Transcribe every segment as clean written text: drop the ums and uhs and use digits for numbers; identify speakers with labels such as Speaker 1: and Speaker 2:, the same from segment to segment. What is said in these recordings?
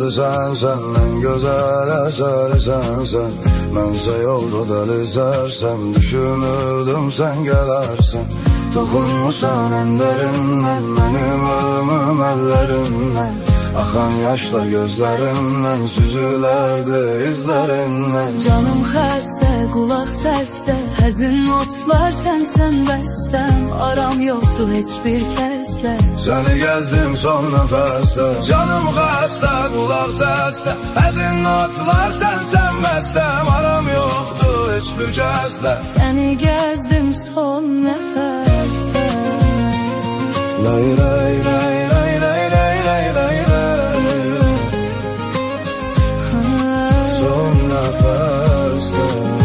Speaker 1: derdi sensen, en güzel eseri sensen. Mənsə yolda deli sərsəm, düşünürdüm sen gelersen. Toxunmusan en derinden, benim ölümüm ellerinden. Akan yaşlar gözlerimden, süzülerdi izlerinden.
Speaker 2: Canım xəstə, qulaq səsdə, həzin notlar sənsən bəstəm. Aram yoxdu heç bir kəslə,
Speaker 1: səni gəzdim son nəfəsdə. Canım xəstə, qulaq səsdə, həzin notlar sənsən bəstəm. Aram yoxdu heç bir kəslə,
Speaker 2: səni gəzdim son nəfəsdə.
Speaker 1: Lay lay lay lay lay lay lay lay lay. Son nəfəsdə.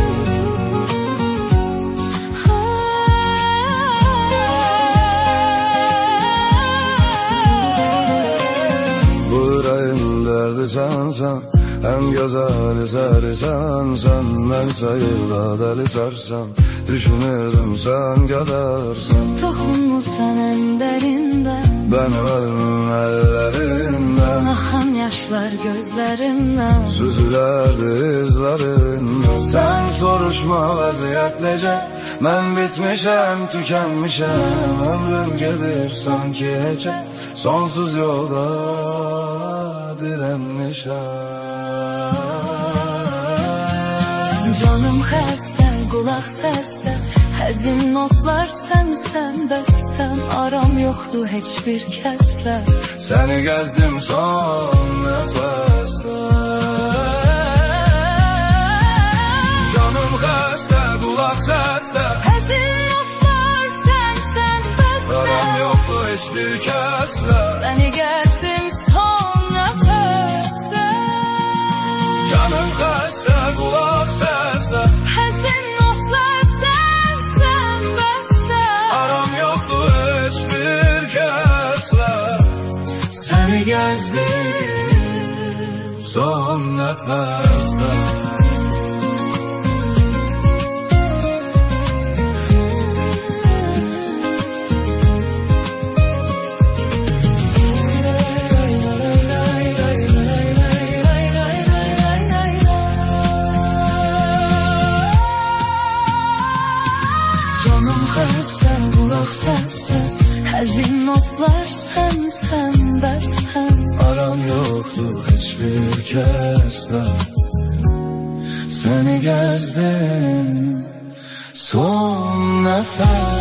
Speaker 1: Bu ürəyin dərdi sənsən, en güzel eseri sensen. Ben sayıda deli sarsam, düşünürdüm sen kadarsan.
Speaker 2: Toxunmusan en derinden,
Speaker 1: benim ölümüm ellerinden.
Speaker 2: Akan yaşlar gözlerimden,
Speaker 1: süzülerdi izlerinden. Sen soruşma vaziyet nece, ben bitmişem, tükenmişem. Ömrüm gelir sanki hece, sonsuz yolda direnmişem.
Speaker 2: Canım xəstə, qulaq səsdə, həzin notlar sənsən bəstəm. Aram yoxdu heç bir kəslə,
Speaker 1: səni gəzdim son nəfəsdə. Canım xəstə, qulaq səsdə,
Speaker 2: həzin notlar sənsən bəstəm.
Speaker 1: aram yoxdu heç bir kəslə,
Speaker 2: səni gəzdim son nəfəsdə.
Speaker 1: canım xəstə, qulaq səsdə,
Speaker 2: həzin notlar sənsən bəstəm.
Speaker 1: aram yoxdu heç bir kəslə,
Speaker 2: səni gəzdim
Speaker 1: son nəfəsdə.
Speaker 2: Canım xəstə, qulaq səsdə, həzin notlar sənsən bəstəm.
Speaker 1: Aram yoxdu heç bir kəslə, səni gəzdim son nəfəsdə.